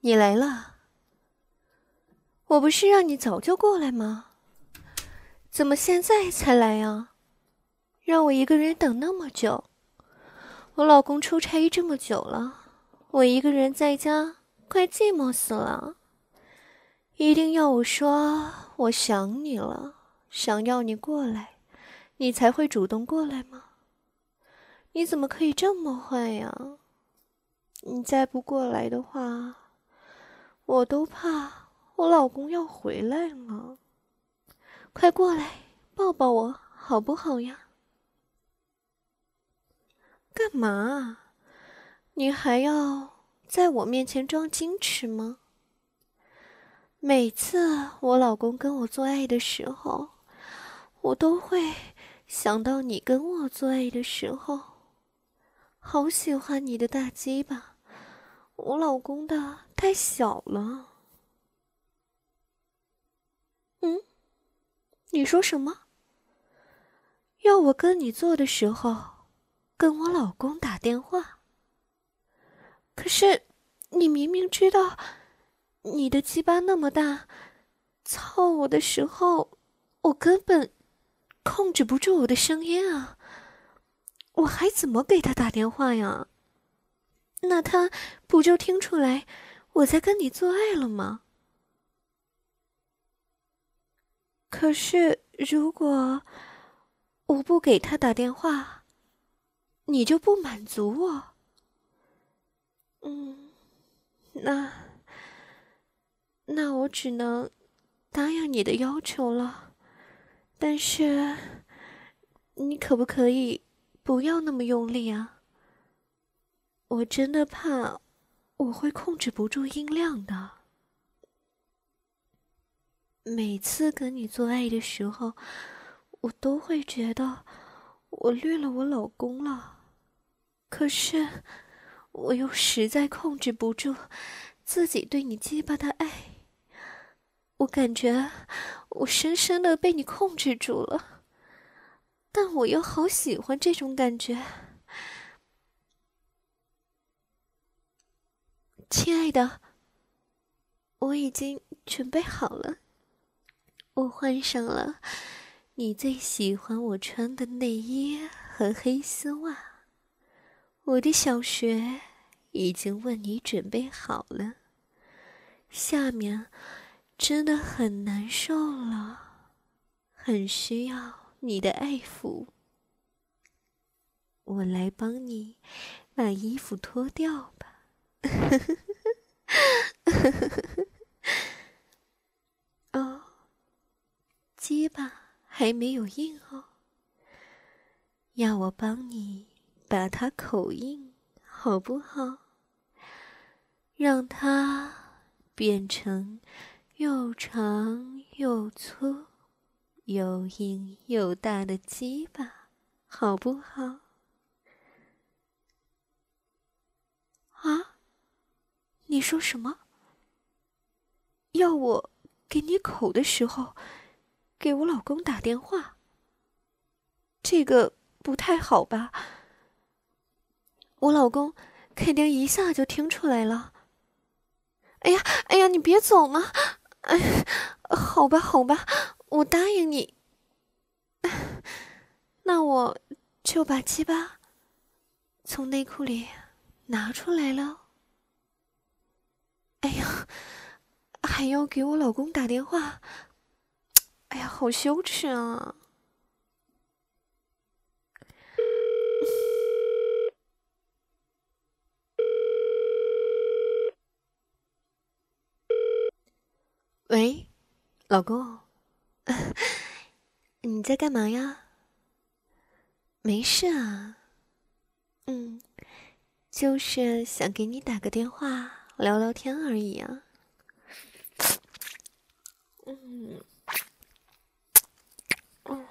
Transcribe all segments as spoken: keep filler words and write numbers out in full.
你来了，我不是让你早就过来吗？怎么现在才来啊？让我一个人等那么久。我老公出差这么久了，我一个人在家快寂寞死了。一定要我说我想你了，想要你过来，你才会主动过来吗？你怎么可以这么坏呀？你再不过来的话，我都怕我老公要回来了。快过来抱抱我好不好呀？干嘛？你还要在我面前装矜持吗？每次我老公跟我做爱的时候，我都会想到你跟我做爱的时候。好喜欢你的大鸡巴，我老公的太小了。嗯？你说什么？要我跟你做的时候，跟我老公打电话？可是，你明明知道，你的鸡巴那么大，操我的时候，我根本控制不住我的声音啊！我还怎么给他打电话呀？那他不就听出来我在跟你做爱了吗？可是，如果我不给他打电话，你就不满足我？嗯，那那我只能答应你的要求了。但是，你可不可以不要那么用力啊？我真的怕我会控制不住音量的。每次跟你做爱的时候，我都会觉得我虐了我老公了，可是我又实在控制不住自己对你鸡巴的爱。我感觉我深深的被你控制住了，但我又好喜欢这种感觉。亲爱的，我已经准备好了，我换上了你最喜欢我穿的内衣和黑丝袜，我的小穴已经为你准备好了，下面真的很难受了，很需要你的爱抚。我来帮你把衣服脱掉吧。哦，鸡巴还没有硬哦，要我帮你把它口硬好不好？让它变成又长又粗又硬又大的鸡巴好不好？啊？你说什么？要我给你口的时候给我老公打电话？这个不太好吧？我老公肯定一下就听出来了。哎呀哎呀，你别走嘛！哎，好吧好吧，我答应你。那我就把鸡巴从内裤里拿出来了。哎呀，还要给我老公打电话，哎呀，好羞耻啊！喂，老公，你在干嘛呀？没事啊，嗯，就是想给你打个电话聊聊天而已啊。嗯，嗯，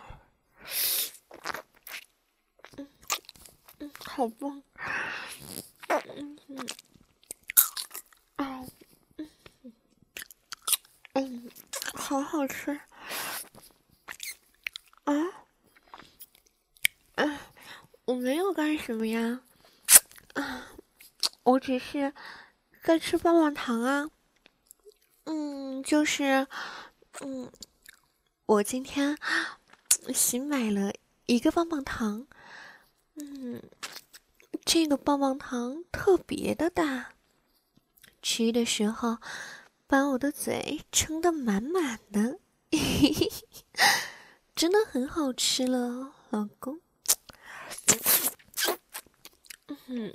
嗯，嗯，好棒。嗯嗯，啊，嗯，好好吃。啊，啊，我没有干什么呀。啊，我只是该吃棒棒糖啊。嗯，就是，嗯，我今天新买了一个棒棒糖，嗯，这个棒棒糖特别的大，吃的时候把我的嘴撑得满满的，真的很好吃了，老公。嗯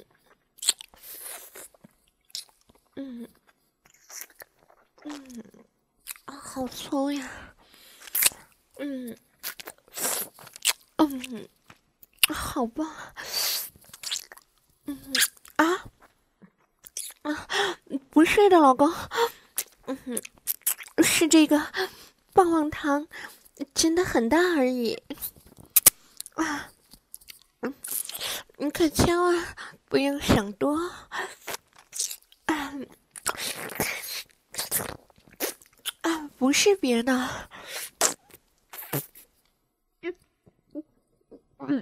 嗯嗯，啊，好粗呀！嗯嗯，好棒！嗯啊啊，不是的，老公，嗯，是这个棒棒糖真的很大而已啊！嗯，你可千万不要想多啊！啊，不是别的。嗯，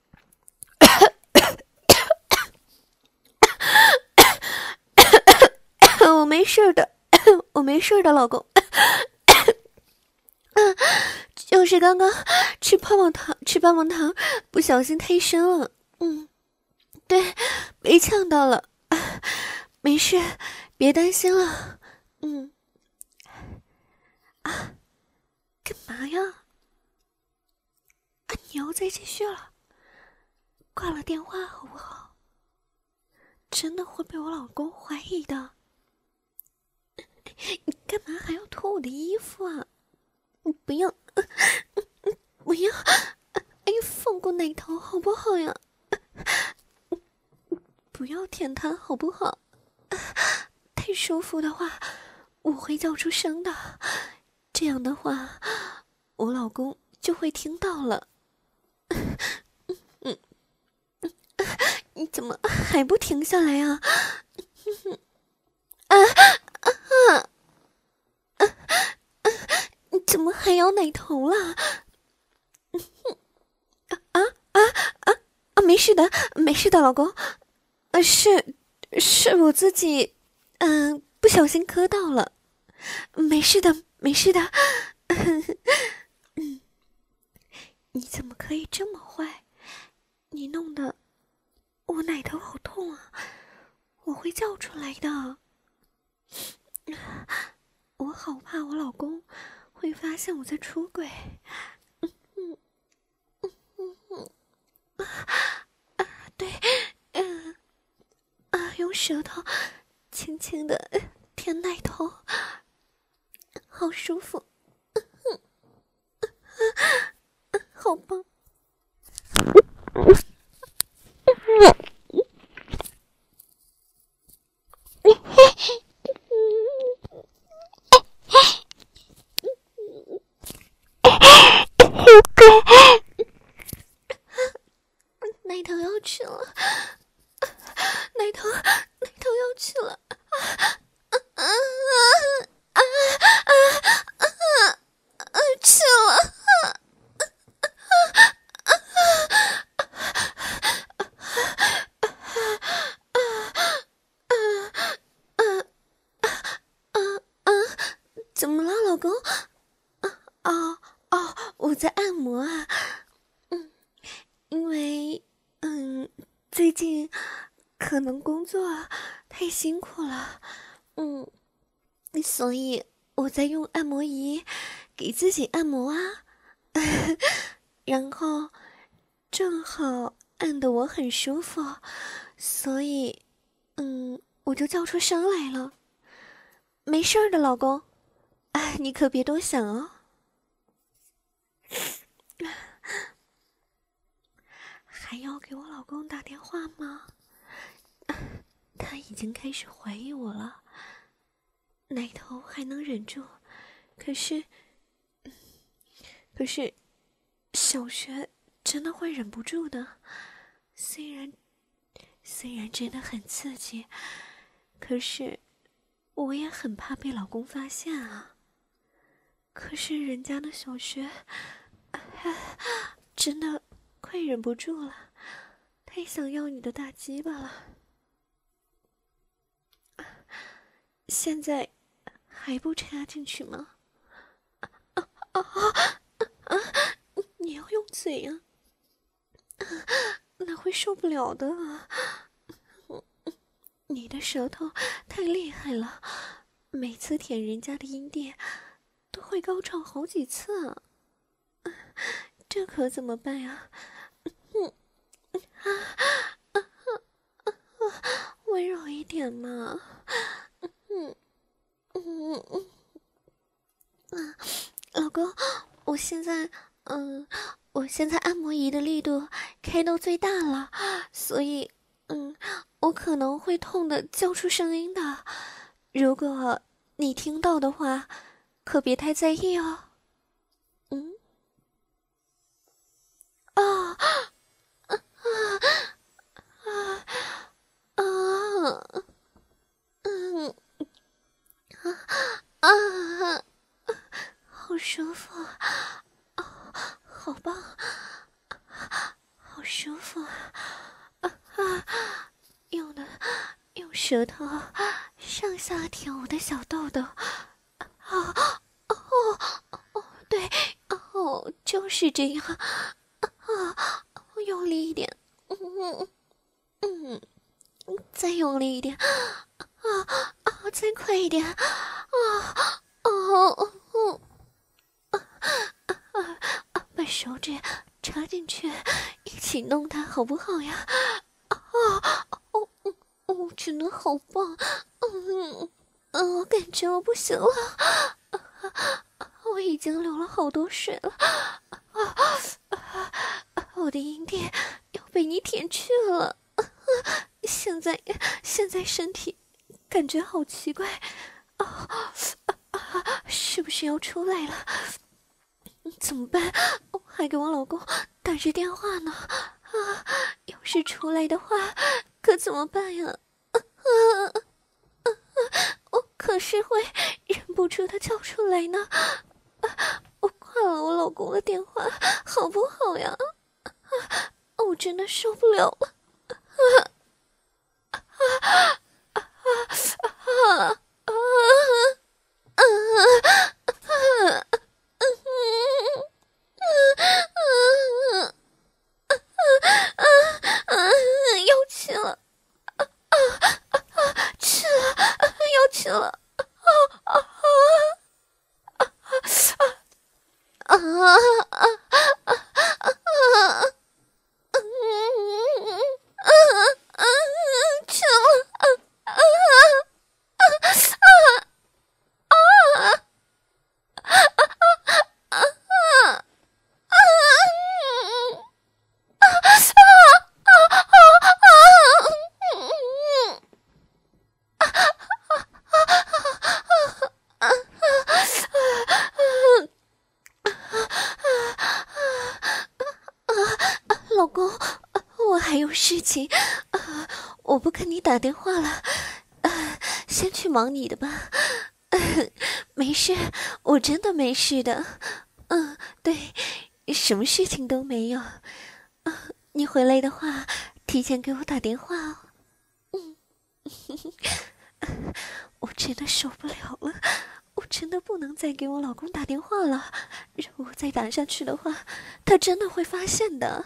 我没事的，我没事的，老公。就是刚刚吃泡泡糖，吃棒棒糖不小心太深了，嗯，对，被呛到了，没事，别担心了，嗯，啊，干嘛呀？啊，你要再继续了，挂了电话好不好？真的会被我老公怀疑的。你干嘛还要脱我的衣服啊？你不要，不要，哎，放过奶头好不好呀？不要舔它好不好？太舒服的话，我会叫出声的。这样的话，我老公就会听到了。嗯，你怎么还不停下来啊？啊啊啊！你怎么还要奶头了？啊啊啊啊！没事的，没事的，老公。呃，是，是我自己，嗯、呃，不小心磕到了。没事的，没事的。嗯，你怎么可以这么坏？你弄得我奶头好痛啊！我会叫出来的。我好怕我老公会发现我在出轨。嗯嗯嗯嗯啊，对，嗯啊，用舌头轻轻的舔奶头，好舒服，好棒。奶头要去了，奶头，奶头要去了，啊啊啊啊啊啊！去了，怎么了，老公？啊哦，我在按摩啊，嗯，因为嗯，最近可能工作太辛苦了，嗯，所以我在用按摩仪给自己按摩啊，然后正好按得我很舒服，所以嗯，我就叫出声来了。没事的，老公，哎，你可别多想哦。还要给我老公打电话吗？他已经开始怀疑我了，奶头还能忍住，可是，可是，小学真的会忍不住的。虽然，虽然真的很刺激，可是，我也很怕被老公发现啊。可是人家的小学，真的快忍不住了，太想要你的大鸡巴了。 现在还不插进去吗？啊啊啊！你要用嘴呀、啊，那会受不了的啊！你的舌头太厉害了，每次舔人家的阴蒂都会高潮好几次啊！这可怎么办呀？嗯啊啊啊！温柔一点嘛！嗯嗯嗯啊，老公，我现在嗯，我现在按摩仪的力度开到最大了，所以嗯，我可能会痛的叫出声音的。如果你听到的话，可别太在意哦。嗯啊啊啊啊！嗯啊啊！好舒服，哦，好棒，好舒服啊啊！用的用舌头上下舔我的小豆豆，啊哦哦，对哦，就是这样啊，用力一点，嗯嗯，再用力一点，啊啊，再快一点，啊哦哦。啊啊！把手指插进去，一起弄它好不好呀？啊哦哦哦！真的好棒！嗯嗯，我感觉我不行了，我已经流了好多水了。啊啊！我的阴蒂要被你舔去了。现在现在身体感觉好奇怪。啊啊！是不是要出来了？怎么办？我还给我老公打着电话呢。啊，要是出来的话，可怎么办呀？啊啊啊！我可是会忍不住的叫出来呢。啊，我挂了我老公的电话，好不好呀？啊，我真的受不了了。啊啊啊啊啊啊！啊啊啊啊啊！要去了，啊啊啊！去了，要去了，啊啊啊啊啊啊啊！嗯嗯嗯，去了，啊啊啊啊啊！老公，我还有事情，啊，我不跟你打电话了，啊，先去忙你的吧。啊，没事，我真的没事的。嗯，对，什么事情都没有。啊，你回来的话，提前给我打电话哦。嗯，我真的受不了了，我真的不能再给我老公打电话了。如果再打下去的话，他真的会发现的。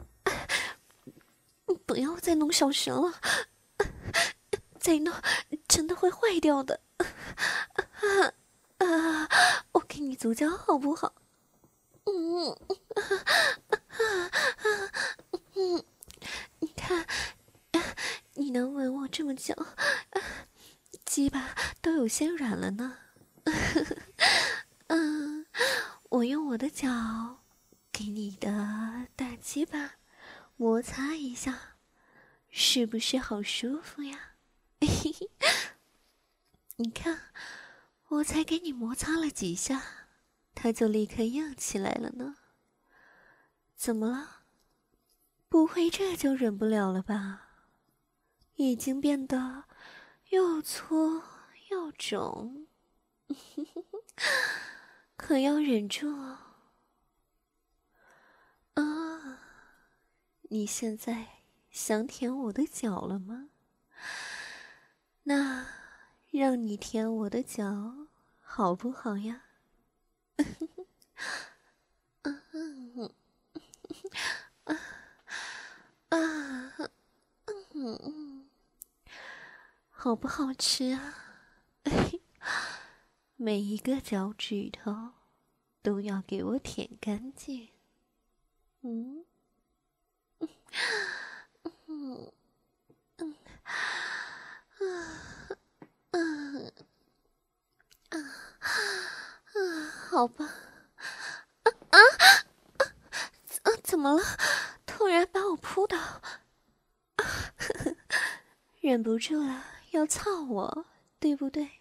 不要再弄小声了，再弄真的会坏掉的。啊啊！我给你足胶好不好？嗯啊啊嗯，你看，你能吻我这么久，鸡巴都有些软了呢。嗯，我用我的脚给你的大鸡巴摩擦一下，是不是好舒服呀？你看，我才给你摩擦了几下，它就立刻硬起来了呢。怎么了？不会这就忍不了了吧？已经变得又粗又肿，可要忍住哦。啊，你现在想舔我的脚了吗？那让你舔我的脚，好不好呀？好不好吃啊？每一个脚趾头都要给我舔干净。嗯，嗯，嗯，啊，啊，啊，啊，好吧。啊啊啊！怎么了？突然把我扑倒，忍不住了，要操我，对不对？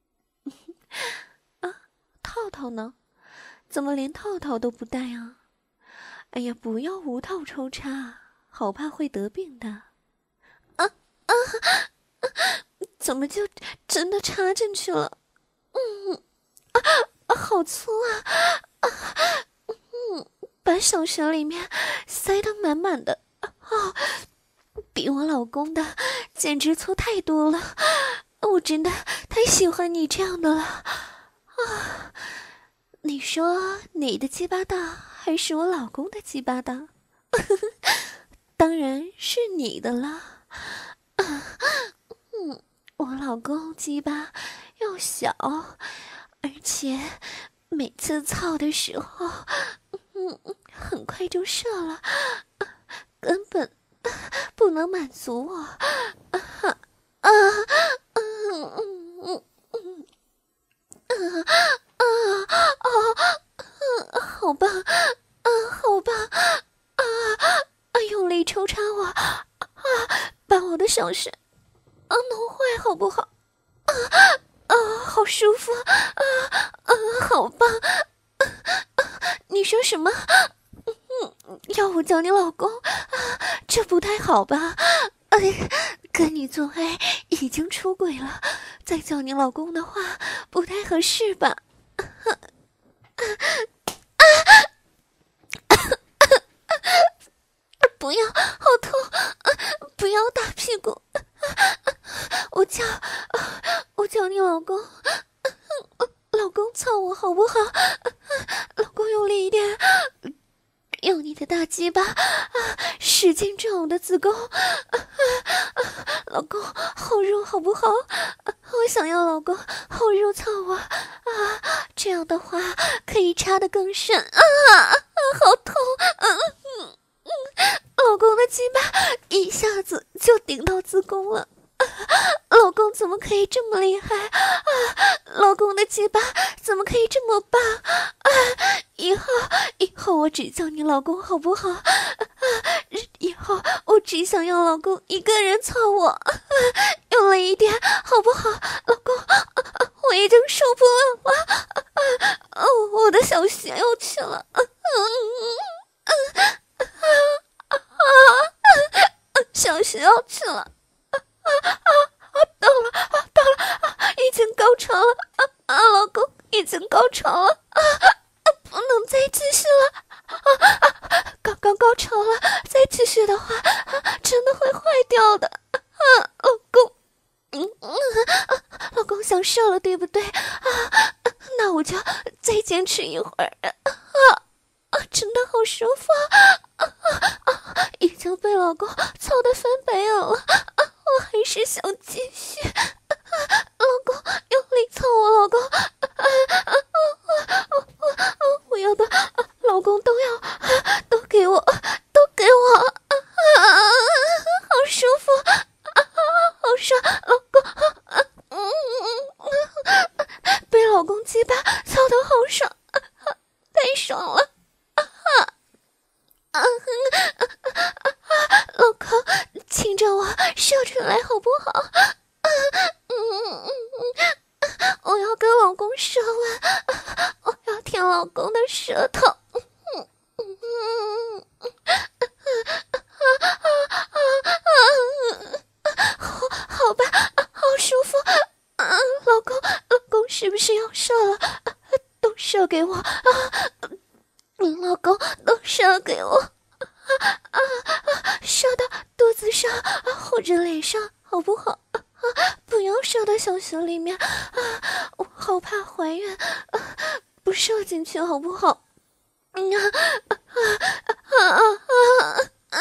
啊，套套呢？怎么连套套都不戴啊？哎呀，不要无套抽插，好怕会得病的。啊啊！怎么就真的插进去了？嗯，啊啊，好粗啊！啊，嗯，把小舌里面塞得满满的啊，比我老公的简直粗太多了。我真的太喜欢你这样的了啊！你说你的鸡巴大还是我老公的鸡巴大？当然是你的了。啊，嗯，我老公鸡巴又小，而且每次操的时候，嗯，很快就射了，根本不能满足我。啊啊，嗯嗯嗯嗯，啊啊啊，好棒，啊好棒，啊啊，用力抽插我，啊，把我的小穴啊弄坏好不好？啊啊，好舒服，啊啊，好棒！啊啊，你说什么？嗯，要我叫你老公？啊，这不太好吧？哎，跟你做爱已经出轨了，再叫你老公的话不太合适吧？啊啊啊啊，不要，好痛！啊，不要打屁股！啊啊，我叫，啊，我叫你老公，啊，老公操我好不好？啊，老公用力一点，用你的大鸡巴啊，使劲撞我的子宫！啊啊，老公后入好不好？啊，我想要老公后入操我啊，这样的话可以插得更深啊！啊，好痛！嗯嗯嗯，老公的鸡巴一下子就顶到子宫了。啊，老公怎么可以这么厉害啊？老公的鸡巴怎么可以这么棒啊？以后以后我只叫你老公好不好？啊，以后我只想要老公一个人操我，啊，用力一点好不好？老公，啊，我已经受不了了，啊啊，我的小穴要去了，啊啊啊啊啊，小穴要去了。啊啊啊！到了啊，到了啊！已经高潮了啊啊！老公已经高潮了啊啊！不能再继续了啊啊！刚刚高潮了，再继续的话，啊，真的会坏掉的啊！老公，嗯嗯啊，老公想射了，对不对啊？那我就再坚持一会儿啊啊！真的好舒服啊啊啊！已经被老公操得翻白眼了啊！我还是想继续，啊啊，老公用力操我，老公，啊啊啊啊啊啊！我要的，啊，老公都要，啊，都给我，都给我，啊啊，好舒服，啊啊，好爽，老公，啊嗯嗯，被老公鸡巴操得好爽，啊啊，太爽了，啊啊啊啊！老公，亲着我射出来好不好？啊，嗯嗯嗯，我要跟老公舌吻，啊，我要舔老公的舌头。嗯嗯嗯啊啊啊！好，好吧，好舒服。啊，老公，老公是不是要射了？啊，都射给我啊！老公都射给我。啊啊啊！射到肚子上，啊，或者脸上，好不好？啊，不不要射到小穴里面啊！我好怕怀孕，啊、不射进去好不好？嗯啊啊啊啊啊啊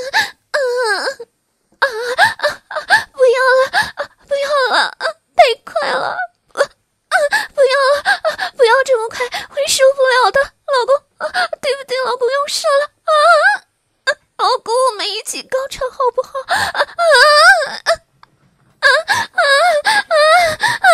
啊啊！不要了，不要了，太快了！啊啊！不要了，不要这么快，会受不了的，老公，啊、对不对？老公要射了啊！老公，我们一起高潮好不好？啊啊啊啊啊啊啊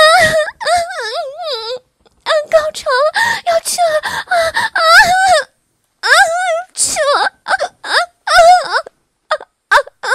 啊！高潮了，要去了啊啊啊！去了啊啊啊啊啊啊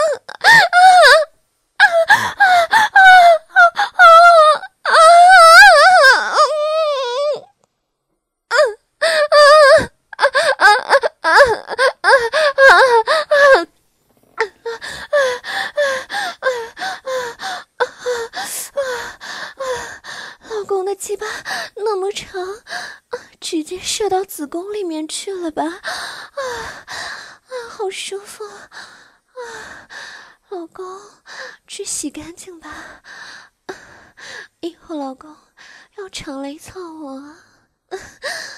老公的鸡巴那么长，直接射到子宫里面去了吧？啊啊，好舒服啊！老公，去洗干净吧，以后老公要常来操我。